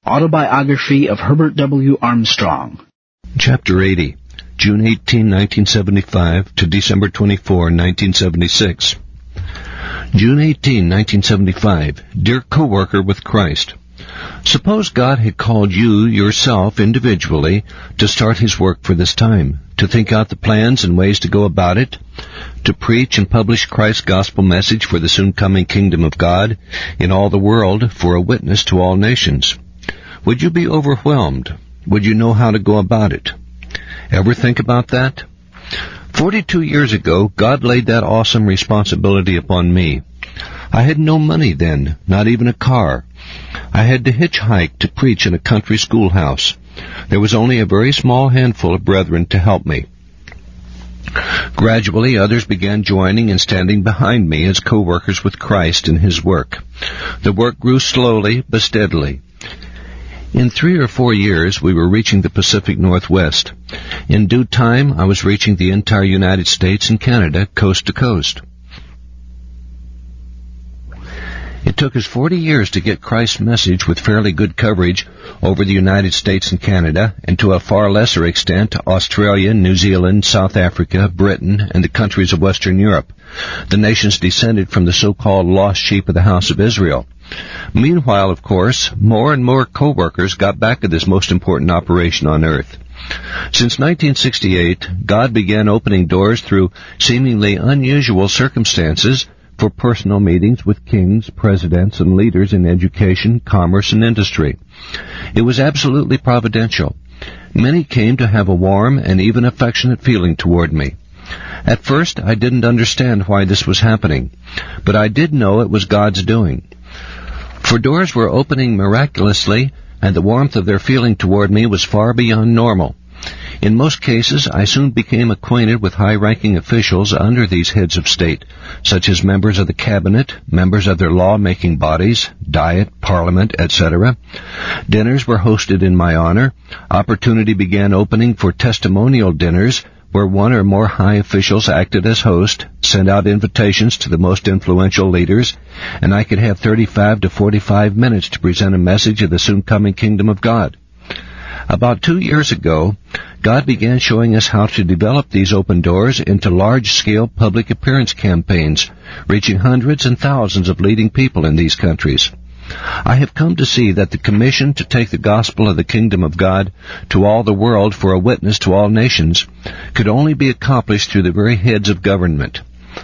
Autobiography of Herbert W. Armstrong. Chapter 80, June 18, 1975 to December 24, 1976. June 18, 1975. Dear Co-worker with Christ, suppose God had called you yourself individually to start His work for this time, to think out the plans and ways to go about it, to preach and publish Christ's gospel message for the soon-coming kingdom of God in all the world for a witness to all nations. Would you be overwhelmed? Would you know how to go about it? Ever think about that? 42 years ago, God laid that awesome responsibility upon me. I had no money then, not even a car. I had to hitchhike to preach in a country schoolhouse. There was only a very small handful of brethren to help me. Gradually, others began joining and standing behind me as co-workers with Christ in His work. The work grew slowly but steadily. In 3 or 4 years, we were reaching the Pacific Northwest. In due time, I was reaching the entire United States and Canada, coast to coast. It took us 40 years to get Christ's message with fairly good coverage over the United States and Canada, and to a far lesser extent, Australia, New Zealand, South Africa, Britain, and the countries of Western Europe, the nations descended from the so-called lost sheep of the house of Israel. Meanwhile, of course, more and more co-workers got back to this most important operation on earth. Since 1968, God began opening doors through seemingly unusual circumstances for personal meetings with kings, presidents, and leaders in education, commerce, and industry. It was absolutely providential. Many came to have a warm and even affectionate feeling toward me. At first, I didn't understand why this was happening, but I did know it was God's doing. For doors were opening miraculously, and the warmth of their feeling toward me was far beyond normal. In most cases, I soon became acquainted with high-ranking officials under these heads of state, such as members of the cabinet, members of their law-making bodies, Diet, Parliament, etc. Dinners were hosted in my honor. Opportunity began opening for testimonial dinners, where one or more high officials acted as host, sent out invitations to the most influential leaders, and I could have 35 to 45 minutes to present a message of the soon-coming kingdom of God. About 2 years ago, God began showing us how to develop these open doors into large-scale public appearance campaigns, reaching hundreds and thousands of leading people in these countries. I have come to see that the commission to take the gospel of the kingdom of God to all the world for a witness to all nations could only be accomplished through the very heads of government.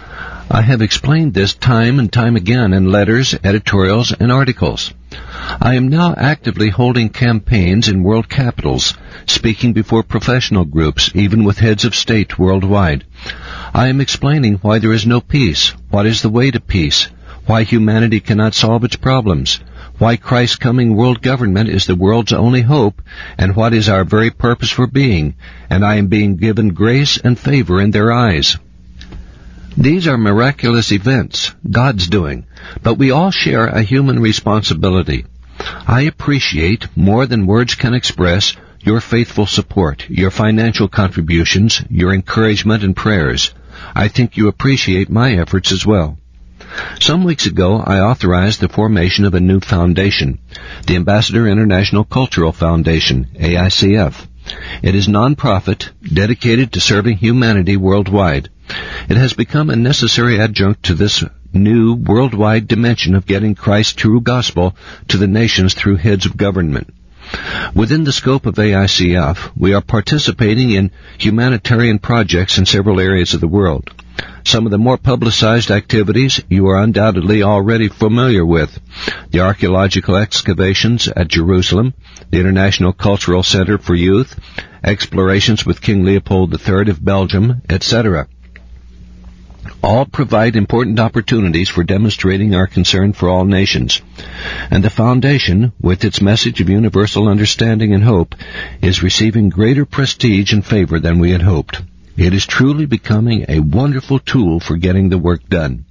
I have explained this time and time again in letters, editorials, and articles. I am now actively holding campaigns in world capitals, speaking before professional groups, even with heads of state worldwide. I am explaining why there is no peace, what is the way to peace, why humanity cannot solve its problems, why Christ's coming world government is the world's only hope, and what is our very purpose for being, and I am being given grace and favor in their eyes. These are miraculous events, God's doing, but we all share a human responsibility. I appreciate, more than words can express, your faithful support, your financial contributions, your encouragement and prayers. I think you appreciate my efforts as well. Some weeks ago, I authorized the formation of a new foundation, the Ambassador International Cultural Foundation, AICF. It is non-profit, dedicated to serving humanity worldwide. It has become a necessary adjunct to this new worldwide dimension of getting Christ's true gospel to the nations through heads of government. Within the scope of AICF, we are participating in humanitarian projects in several areas of the world. Some of the more publicized activities you are undoubtedly already familiar with: the archaeological excavations at Jerusalem, the International Cultural Center for Youth, explorations with King Leopold III of Belgium, etc. All provide important opportunities for demonstrating our concern for all nations. And the Foundation, with its message of universal understanding and hope, is receiving greater prestige and favor than we had hoped. It is truly becoming a wonderful tool for getting the work done.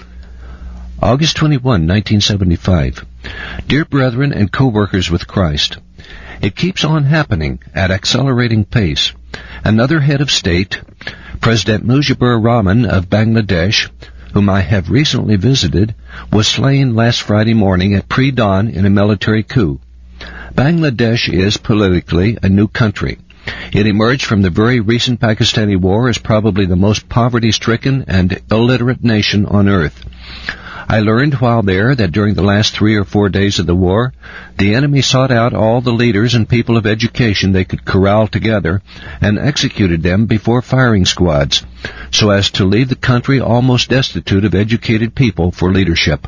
August 21, 1975. Dear brethren and co-workers with Christ, it keeps on happening at accelerating pace. Another head of state, President Mujibur Rahman of Bangladesh, whom I have recently visited, was slain last Friday morning at pre-dawn in a military coup. Bangladesh is, politically, a new country. It emerged from the very recent Pakistani war as probably the most poverty-stricken and illiterate nation on earth. I learned while there that during the last 3 or 4 days of the war, the enemy sought out all the leaders and people of education they could corral together and executed them before firing squads, so as to leave the country almost destitute of educated people for leadership.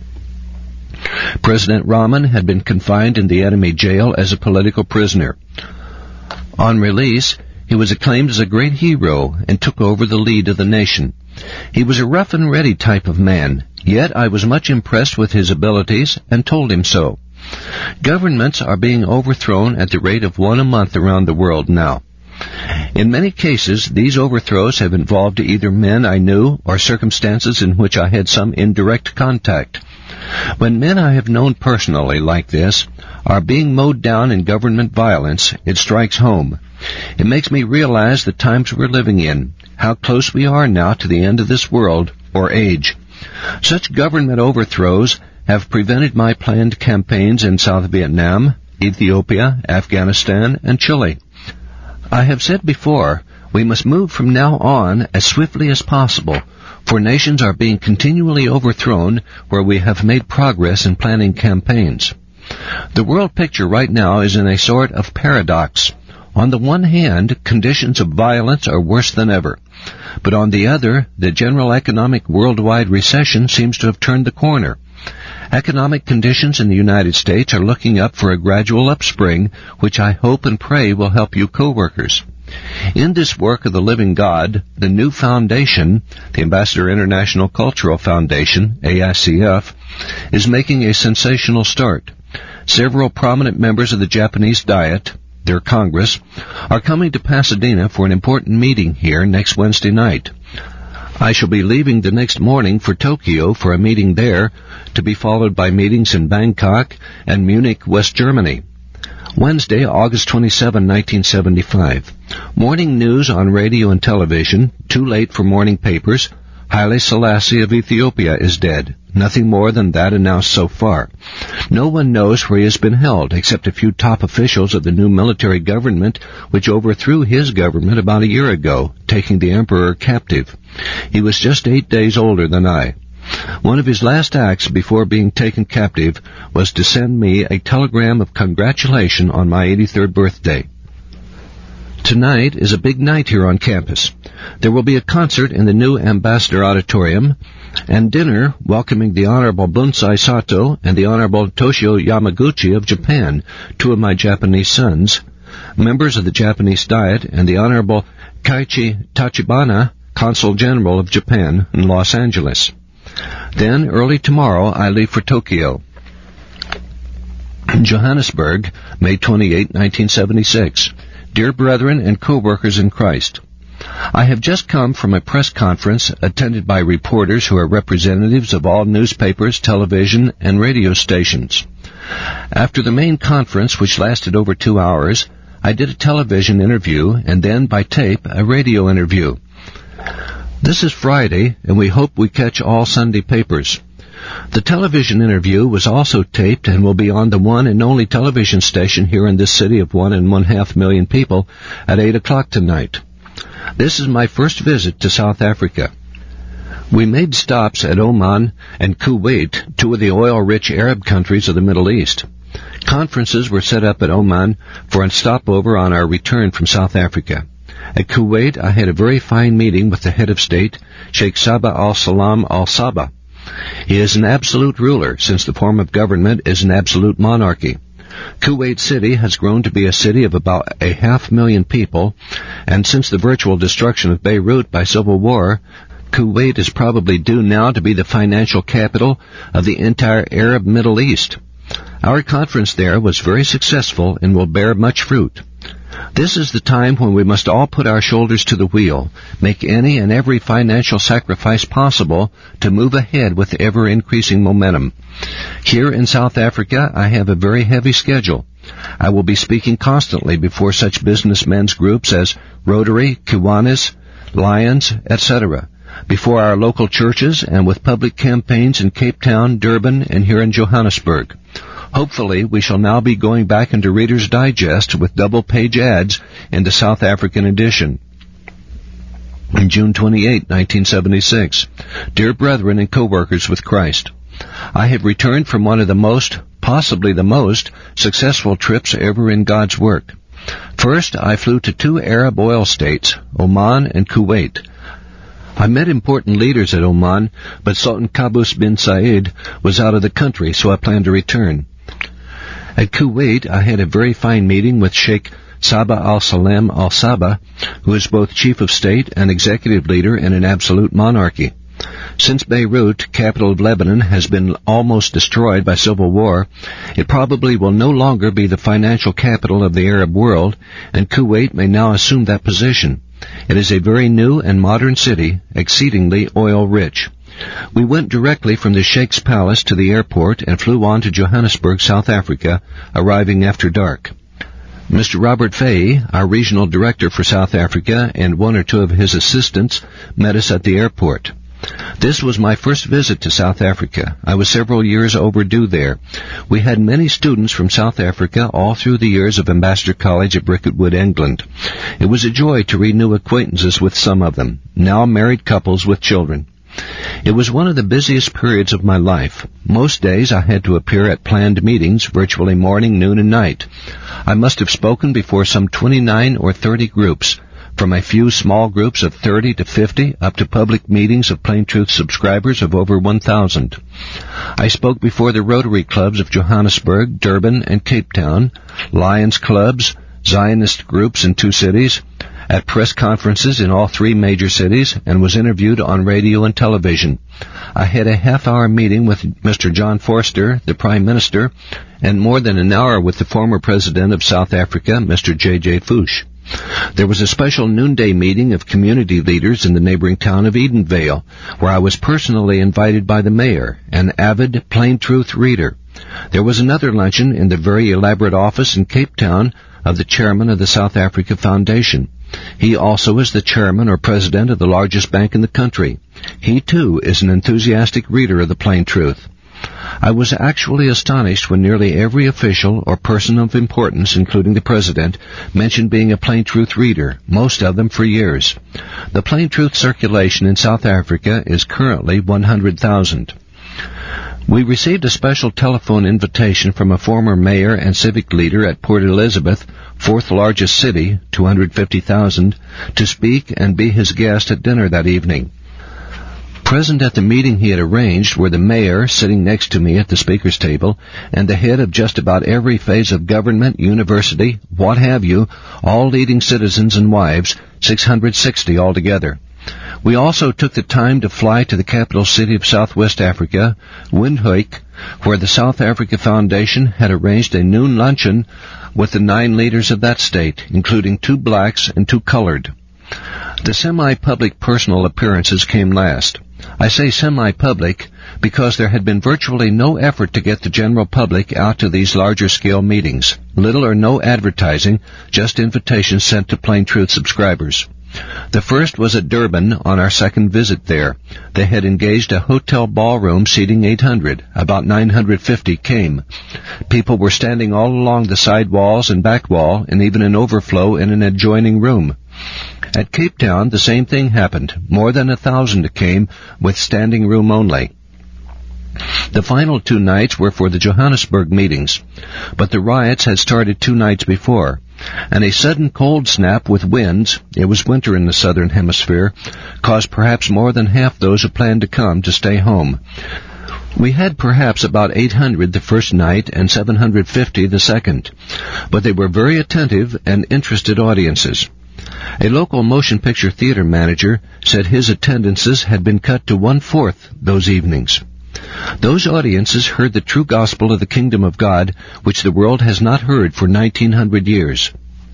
President Rahman had been confined in the enemy jail as a political prisoner. On release, he was acclaimed as a great hero and took over the lead of the nation. He was a rough and ready type of man, yet I was much impressed with his abilities and told him so. Governments are being overthrown at the rate of one a month around the world now. In many cases, these overthrows have involved either men I knew or circumstances in which I had some indirect contact. When men I have known personally like this are being mowed down in government violence, it strikes home. It makes me realize the times we're living in, how close we are now to the end of this world or age. Such government overthrows have prevented my planned campaigns in South Vietnam, Ethiopia, Afghanistan, and Chile. I have said before, we must move from now on as swiftly as possible, for nations are being continually overthrown where we have made progress in planning campaigns. The world picture right now is in a sort of paradox. On the one hand, conditions of violence are worse than ever. But on the other, the general economic worldwide recession seems to have turned the corner. Economic conditions in the United States are looking up for a gradual upspring, which I hope and pray will help you co-workers. In this work of the living God, the new foundation, the Ambassador International Cultural Foundation, AICF, is making a sensational start. Several prominent members of the Japanese Diet, their Congress, are coming to Pasadena for an important meeting here next Wednesday night. I shall be leaving the next morning for Tokyo for a meeting there, to be followed by meetings in Bangkok and Munich, West Germany. Wednesday, August 27, 1975. Morning news on radio and television, too late for morning papers. Haile Selassie of Ethiopia is dead. Nothing more than that announced so far. No one knows where he has been held, except a few top officials of the new military government, which overthrew his government about a year ago, taking the emperor captive. He was just 8 days older than I. One of his last acts before being taken captive was to send me a telegram of congratulation on my 83rd birthday. Tonight is a big night here on campus. There will be a concert in the new Ambassador Auditorium and dinner welcoming the Honorable Bunsai Sato and the Honorable Toshio Yamaguchi of Japan, two of my Japanese sons, members of the Japanese Diet, and the Honorable Kaiichi Tachibana, Consul General of Japan in Los Angeles. Then, early tomorrow, I leave for Tokyo. Johannesburg, May 28, 1976. Dear brethren and co-workers in Christ, I have just come from a press conference attended by reporters who are representatives of all newspapers, television, and radio stations. After the main conference, which lasted over 2 hours, I did a television interview and then, by tape, a radio interview. This is Friday, and we hope we catch all Sunday papers. The television interview was also taped and will be on the one and only television station here in this city of 1.5 million people at 8 o'clock tonight. This is my first visit to South Africa. We made stops at Oman and Kuwait, two of the oil-rich Arab countries of the Middle East. Conferences were set up at Oman for a stopover on our return from South Africa. At Kuwait, I had a very fine meeting with the head of state, Sheikh Sabah al-Salam al-Sabah. He is an absolute ruler, since the form of government is an absolute monarchy. Kuwait City has grown to be a city of about 500,000 people, and since the virtual destruction of Beirut by civil war, Kuwait is probably due now to be the financial capital of the entire Arab Middle East. Our conference there was very successful and will bear much fruit. This is the time when we must all put our shoulders to the wheel, make any and every financial sacrifice possible to move ahead with ever-increasing momentum. Here in South Africa, I have a very heavy schedule. I will be speaking constantly before such businessmen's groups as Rotary, Kiwanis, Lions, etc., before our local churches and with public campaigns in Cape Town, Durban, and here in Johannesburg. Hopefully, we shall now be going back into Reader's Digest with double-page ads in the South African edition. On June 28, 1976, Dear Brethren and Co-workers with Christ, I have returned from one of the most, possibly the most, successful trips ever in God's work. First, I flew to 2 Arab oil states, Oman and Kuwait. I met important leaders at Oman, but Sultan Qaboos bin Said was out of the country, so I planned to return. At Kuwait, I had a very fine meeting with Sheikh Sabah al-Salam al-Sabah, who is both chief of state and executive leader in an absolute monarchy. Since Beirut, capital of Lebanon, has been almost destroyed by civil war, it probably will no longer be the financial capital of the Arab world, and Kuwait may now assume that position. It is a very new and modern city, exceedingly oil-rich. We went directly from the Sheikh's palace to the airport and flew on to Johannesburg, South Africa, arriving after dark. Mr. Robert Fahey, our regional director for South Africa, and 1 or 2 of his assistants met us at the airport. This was my first visit to South Africa. I was several years overdue there. We had many students from South Africa all through the years of Ambassador College at Bricketwood, England. It was a joy to renew acquaintances with some of them, now married couples with children. It was one of the busiest periods of my life. Most days I had to appear at planned meetings, virtually morning, noon, and night. I must have spoken before some 29 or 30 groups, from a few small groups of 30 to 50 up to public meetings of Plain Truth subscribers of over 1,000. I spoke before the Rotary Clubs of Johannesburg, Durban, and Cape Town, Lions Clubs, Zionist groups in 2 cities, at press conferences in all 3 major cities, and was interviewed on radio and television. I had a half-hour meeting with Mr. John Vorster, the Prime Minister, and more than an hour with the former President of South Africa, Mr. J.J. Fuchs. There was a special noonday meeting of community leaders in the neighboring town of Edenvale, where I was personally invited by the mayor, an avid Plain Truth reader. There was another luncheon in the very elaborate office in Cape Town of the chairman of the South Africa Foundation. He also is the chairman or president of the largest bank in the country. He, too, is an enthusiastic reader of the Plain Truth. I was actually astonished when nearly every official or person of importance, including the president, mentioned being a Plain Truth reader, most of them for years. The Plain Truth circulation in South Africa is currently 100,000. We received a special telephone invitation from a former mayor and civic leader at Port Elizabeth, 4th largest city, 250,000, to speak and be his guest at dinner that evening. Present at the meeting he had arranged were the mayor, sitting next to me at the speaker's table, and the head of just about every phase of government, university, what have you, all leading citizens and wives, 660 altogether. We also took the time to fly to the capital city of Southwest Africa, Windhoek, where the South Africa Foundation had arranged a noon luncheon with the 9 leaders of that state, including 2 blacks and 2 colored. The semi-public personal appearances came last. I say semi-public because there had been virtually no effort to get the general public out to these larger-scale meetings. Little or no advertising, just invitations sent to Plain Truth subscribers. The first was at Durban on our second visit there. They had engaged a hotel ballroom seating 800. About 950 came. People were standing all along the side walls and back wall, and even an overflow in an adjoining room. At Cape Town, the same thing happened. More than 1,000 came, with standing room only. The final 2 nights were for the Johannesburg meetings, but the riots had started 2 nights before, and a sudden cold snap with winds, it was winter in the southern hemisphere, caused perhaps more than half those who planned to come to stay home. We had perhaps about 800 the first night and 750 the second, but they were very attentive and interested audiences. A local motion picture theater manager said his attendances had been cut to 1/4 those evenings. Those audiences heard the true gospel of the kingdom of God, which the world has not heard for 1900 years.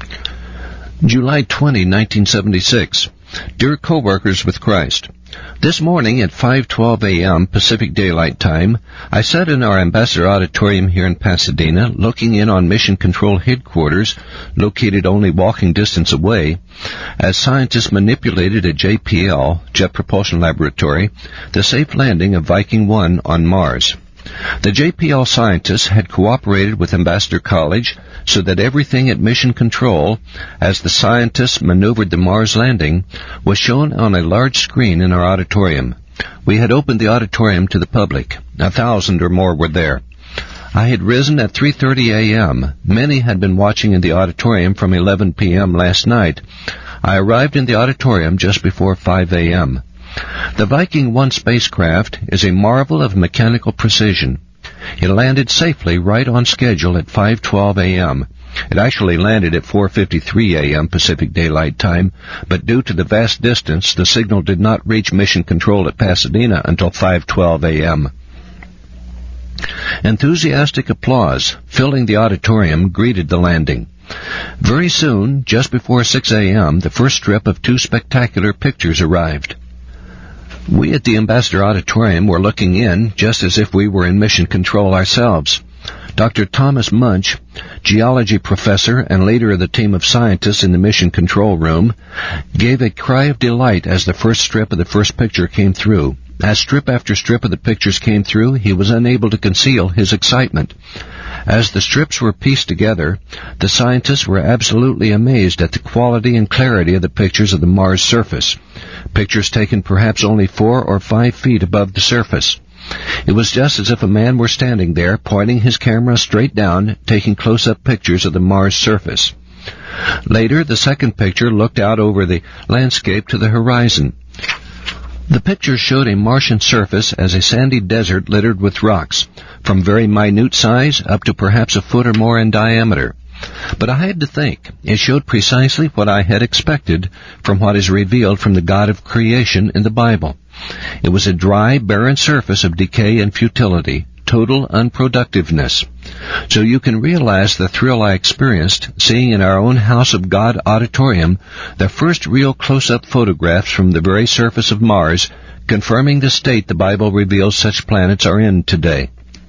July 20, 1976. Dear Co-workers with Christ, this morning at 5:12 a.m. Pacific Daylight Time, I sat in our Ambassador Auditorium here in Pasadena, looking in on Mission Control Headquarters, located only walking distance away, as scientists manipulated at JPL, Jet Propulsion Laboratory, the safe landing of Viking 1 on Mars. The JPL scientists had cooperated with Ambassador College so that everything at Mission Control, as the scientists maneuvered the Mars landing, was shown on a large screen in our auditorium. We had opened the auditorium to the public. 1,000 or more were there. I had risen at 3:30 a.m. Many had been watching in the auditorium from 11 p.m. last night. I arrived in the auditorium just before 5 a.m. The Viking 1 spacecraft is a marvel of mechanical precision. It landed safely right on schedule at 5:12 a.m. It actually landed at 4:53 a.m. Pacific Daylight Time, but due to the vast distance, the signal did not reach Mission Control at Pasadena until 5:12 a.m. Enthusiastic applause, filling the auditorium, greeted the landing. Very soon, just before 6 a.m., the first strip of 2 spectacular pictures arrived. We at the Ambassador Auditorium were looking in just as if we were in Mission Control ourselves. Dr. Thomas Munch, geology professor and leader of the team of scientists in the Mission Control room, gave a cry of delight as the first strip of the first picture came through. As strip after strip of the pictures came through, he was unable to conceal his excitement. As the strips were pieced together, the scientists were absolutely amazed at the quality and clarity of the pictures of the Mars surface. Pictures taken perhaps only 4 or 5 feet above the surface. It was just as if a man were standing there, pointing his camera straight down, taking close-up pictures of the Mars surface. Later, the second picture looked out over the landscape to the horizon. The picture showed a Martian surface as a sandy desert littered with rocks, from very minute size up to perhaps a foot or more in diameter. But I had to think. It showed precisely what I had expected from what is revealed from the God of creation in the Bible. It was a dry, barren surface of decay and futility, total unproductiveness. So you can realize the thrill I experienced seeing in our own House of God auditorium the first real close-up photographs from the very surface of Mars, confirming the state the Bible reveals such planets are in today.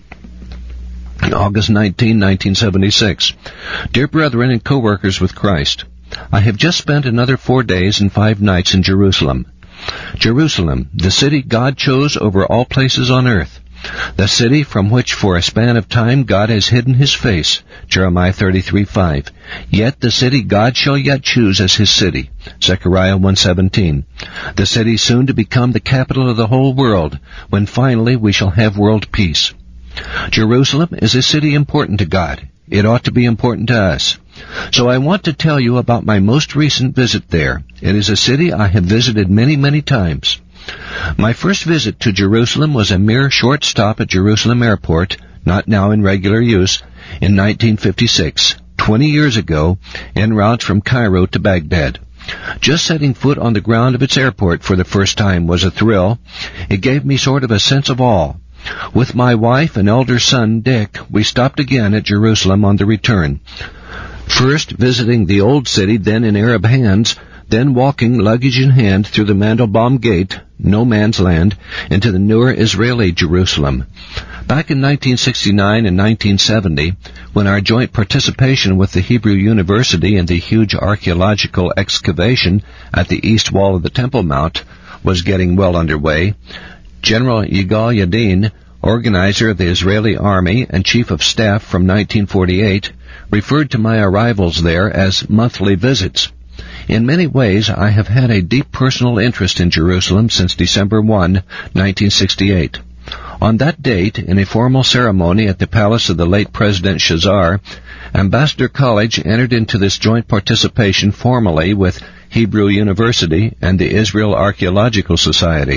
August 19, 1976. Dear brethren and co-workers with Christ, I have just spent another 4 days and 5 nights in Jerusalem. Jerusalem, the city God chose over all places on earth. The city from which for a span of time God has hidden his face, Jeremiah 33:5. Yet the city God shall yet choose as his city, Zechariah 1:17. The city soon to become the capital of the whole world, when finally we shall have world peace. Jerusalem is a city important to God. It ought to be important to us. So I want to tell you about my most recent visit there. It is a city I have visited many, many times. My first visit to Jerusalem was a mere short stop at Jerusalem Airport, not now in regular use, in 1956, 20 years ago, en route from Cairo to Baghdad. Just setting foot on the ground of its airport for the first time was a thrill. It gave me sort of a sense of awe. With my wife and elder son, Dick, we stopped again at Jerusalem on the return. First visiting the old city, then in Arab hands, then walking luggage in hand through the Mandelbaum Gate, no man's land, into the newer Israeli Jerusalem. Back in 1969 and 1970, when our joint participation with the Hebrew University in the huge archaeological excavation at the east wall of the Temple Mount was getting well underway, General Yigal Yadin, organizer of the Israeli Army and Chief of Staff from 1948, referred to my arrivals there as monthly visits. In many ways, I have had a deep personal interest in Jerusalem since December 1, 1968. On that date, in a formal ceremony at the palace of the late President Shazar, Ambassador College entered into this joint participation formally with Hebrew University and the Israel Archaeological Society.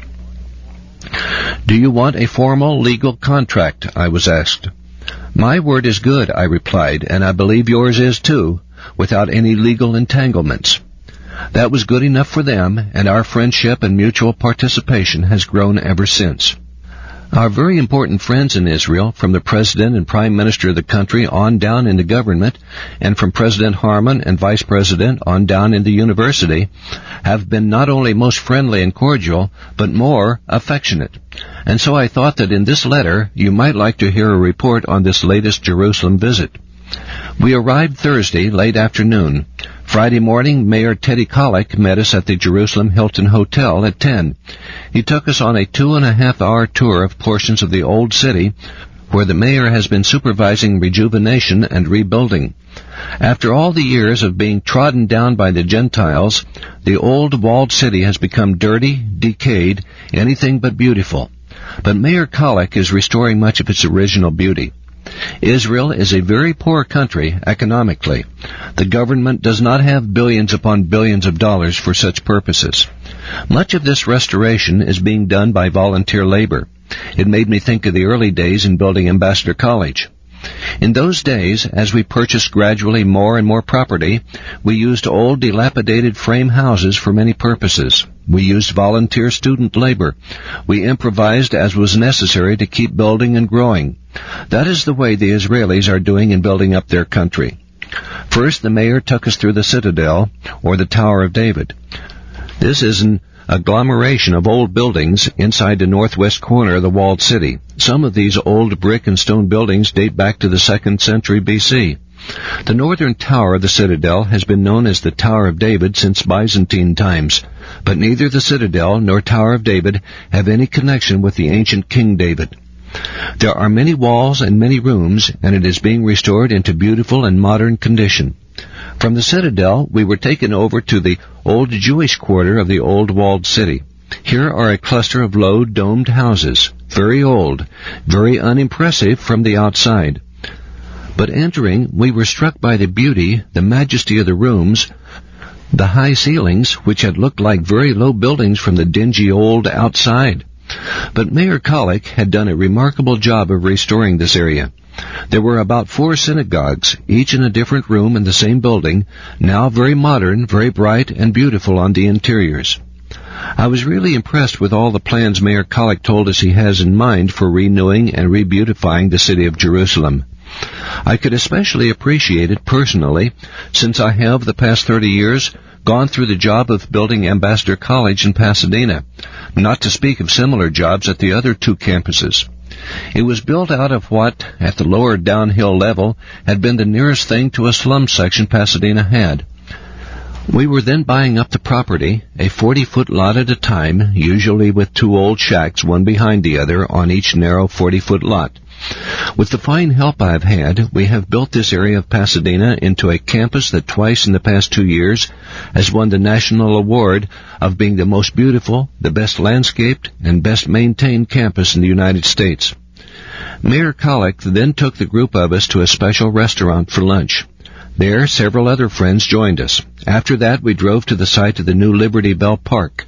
Do you want a formal legal contract? I was asked. My word is good, I replied, and I believe yours is too, without any legal entanglements. That was good enough for them, and our friendship and mutual participation has grown ever since. Our very important friends in Israel, from the President and Prime Minister of the country on down in the government, and from President Harman and Vice President on down in the university, have been not only most friendly and cordial, but more affectionate. And so I thought that in this letter you might like to hear a report on this latest Jerusalem visit. We arrived Thursday late afternoon. Friday morning, Mayor Teddy Kollek met us at the Jerusalem Hilton Hotel at 10. He took us on a 2.5-hour tour of portions of the old city where the mayor has been supervising rejuvenation and rebuilding. After all the years of being trodden down by the Gentiles, the old walled city has become dirty, decayed, anything but beautiful. But Mayor Kollek is restoring much of its original beauty. Israel is a very poor country economically. The government does not have billions upon billions of dollars for such purposes. Much of this restoration is being done by volunteer labor. It made me think of the early days in building Ambassador College. In those days, as we purchased gradually more and more property, we used old dilapidated frame houses for many purposes. We used volunteer student labor. We improvised as was necessary to keep building and growing. That is the way the Israelis are doing in building up their country. First, the mayor took us through the Citadel, or the Tower of David. This is an agglomeration of old buildings inside the northwest corner of the walled city. Some of these old brick and stone buildings date back to the 2nd century BC. The northern tower of the Citadel has been known as the Tower of David since Byzantine times, but neither the Citadel nor Tower of David have any connection with the ancient King David. There are many walls and many rooms, and it is being restored into beautiful and modern condition. From the Citadel, we were taken over to the old Jewish quarter of the old walled city. Here are a cluster of low, domed houses, very old, very unimpressive from the outside. But entering, we were struck by the beauty, the majesty of the rooms, the high ceilings, which had looked like very low buildings from the dingy old outside. But Mayor Kollek had done a remarkable job of restoring this area. There were about 4 synagogues, each in a different room in the same building, now very modern, very bright, and beautiful on the interiors. I was really impressed with all the plans Mayor Kollek told us he has in mind for renewing and rebeautifying the city of Jerusalem. I could especially appreciate it personally, since I have, the past 30 years, gone through the job of building Ambassador College in Pasadena, not to speak of similar jobs at the other 2 campuses. It was built out of what, at the lower downhill level, had been the nearest thing to a slum section Pasadena had. We were then buying up the property, a 40-foot lot at a time, usually with 2 old shacks, one behind the other, on each narrow 40-foot lot. With the fine help I have had, we have built this area of Pasadena into a campus that twice in the past 2 years has won the national award of being the most beautiful, the best landscaped, and best maintained campus in the United States. Mayor Kollek then took the group of us to a special restaurant for lunch. There, several other friends joined us. After that, we drove to the site of the new Liberty Bell Park.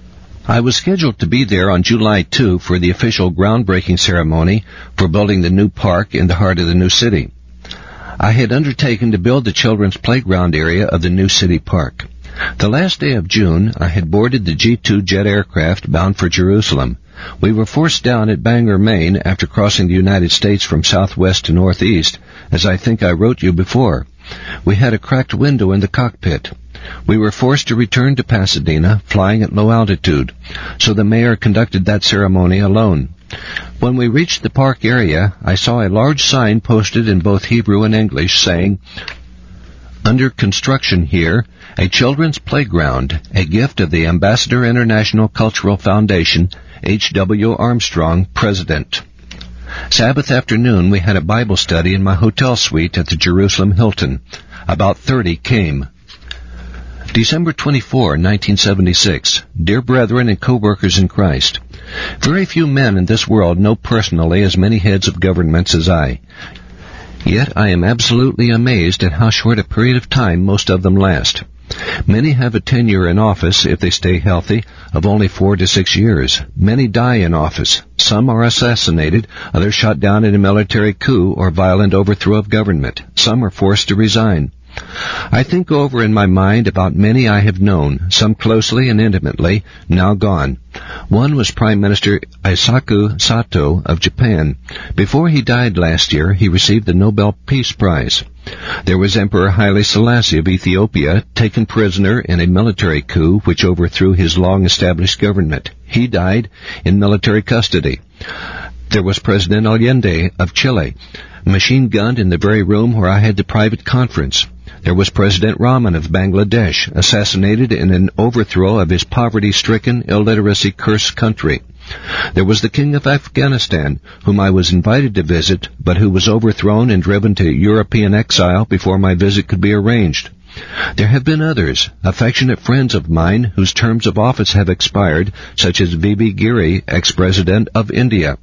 I was scheduled to be there on July 2 for the official groundbreaking ceremony for building the new park in the heart of the new city. I had undertaken to build the children's playground area of the new city park. The last day of June, I had boarded the G-2 jet aircraft bound for Jerusalem. We were forced down at Bangor, Maine, after crossing the United States from southwest to northeast, as I think I wrote you before. We had a cracked window in the cockpit. We were forced to return to Pasadena, flying at low altitude, so the mayor conducted that ceremony alone. When we reached the park area, I saw a large sign posted in both Hebrew and English saying, "Under construction here, a children's playground, a gift of the Ambassador International Cultural Foundation, H.W. Armstrong, President." Sabbath afternoon, we had a Bible study in my hotel suite at the Jerusalem Hilton. About 30 came. December 24, 1976. Dear brethren and co-workers in Christ, very few men in this world know personally as many heads of governments as I. Yet I am absolutely amazed at how short a period of time most of them last. Many have a tenure in office, if they stay healthy, of only 4 to 6 years. Many die in office. Some are assassinated, others shot down in a military coup or violent overthrow of government. Some are forced to resign. I think over in my mind about many I have known, some closely and intimately, now gone. One was Prime Minister Eisaku Sato of Japan. Before he died last year, he received the Nobel Peace Prize. There was Emperor Haile Selassie of Ethiopia, taken prisoner in a military coup which overthrew his long-established government. He died in military custody. There was President Allende of Chile, machine-gunned in the very room where I had the private conference. There was President Rahman of Bangladesh, assassinated in an overthrow of his poverty-stricken, illiteracy-cursed country. There was the King of Afghanistan, whom I was invited to visit, but who was overthrown and driven to European exile before my visit could be arranged. There have been others, affectionate friends of mine, whose terms of office have expired, such as V.B. Giri, ex-president of India.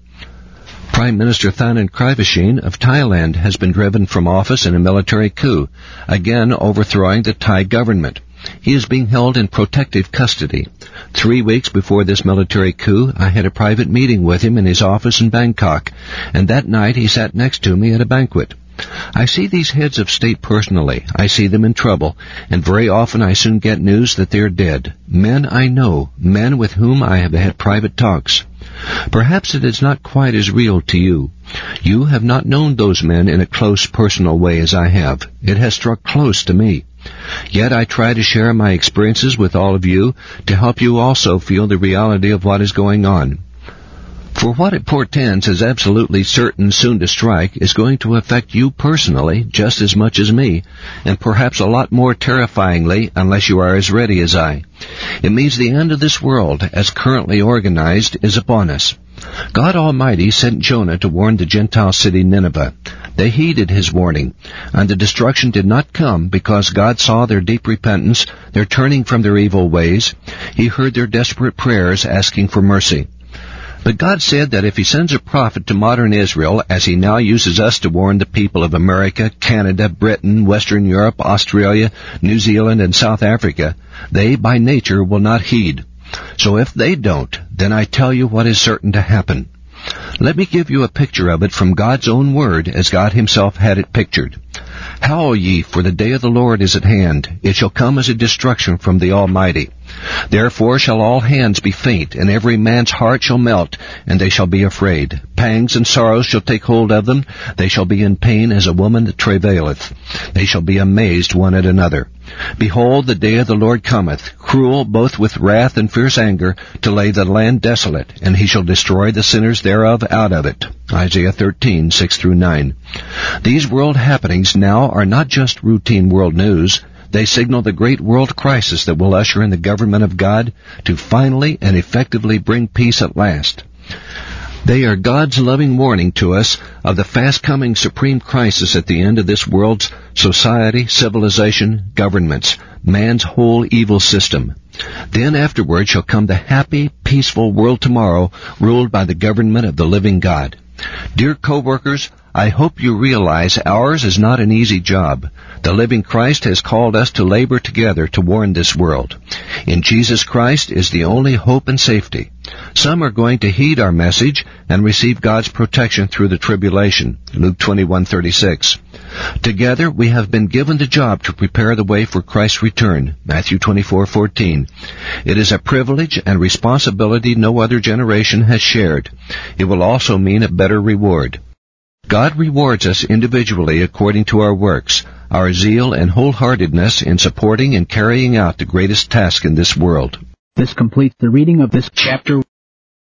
Prime Minister Thanan Krivashin of Thailand has been driven from office in a military coup, again overthrowing the Thai government. He is being held in protective custody. 3 weeks before this military coup, I had a private meeting with him in his office in Bangkok, and that night he sat next to me at a banquet. I see these heads of state personally. I see them in trouble, and very often I soon get news that they are dead. Men I know, men with whom I have had private talks. Perhaps it is not quite as real to you. You have not known those men in a close personal way as I have. It has struck close to me. Yet I try to share my experiences with all of you to help you also feel the reality of what is going on. For what it portends is absolutely certain soon to strike is going to affect you personally just as much as me, and perhaps a lot more terrifyingly unless you are as ready as I. It means the end of this world, as currently organized, is upon us. God Almighty sent Jonah to warn the Gentile city Nineveh. They heeded his warning, and the destruction did not come because God saw their deep repentance, their turning from their evil ways. He heard their desperate prayers asking for mercy. But God said that if he sends a prophet to modern Israel, as he now uses us to warn the people of America, Canada, Britain, Western Europe, Australia, New Zealand, and South Africa, they by nature will not heed. So if they don't, then I tell you what is certain to happen. Let me give you a picture of it from God's own word as God himself had it pictured. Howl ye, for the day of the Lord is at hand. It shall come as a destruction from the Almighty. Therefore shall all hands be faint, and every man's heart shall melt, and they shall be afraid. Pangs and sorrows shall take hold of them. They shall be in pain as a woman that travaileth. They shall be amazed one at another. Behold, the day of the Lord cometh, cruel both with wrath and fierce anger, to lay the land desolate, and he shall destroy the sinners thereof out of it. Isaiah 13:6-9. These world happenings now are not just routine world news. They signal the great world crisis that will usher in the government of God to finally and effectively bring peace at last. They are God's loving warning to us of the fast-coming supreme crisis at the end of this world's society, civilization, governments, man's whole evil system. Then afterward shall come the happy, peaceful world tomorrow, ruled by the government of the living God. Dear co-workers, I hope you realize ours is not an easy job. The living Christ has called us to labor together to warn this world. In Jesus Christ is the only hope and safety. Some are going to heed our message and receive God's protection through the tribulation. Luke 21:36. Together we have been given the job to prepare the way for Christ's return. Matthew 24:14. It is a privilege and responsibility no other generation has shared. It will also mean a better reward. God rewards us individually according to our works, our zeal and wholeheartedness in supporting and carrying out the greatest task in this world. This completes the reading of this chapter.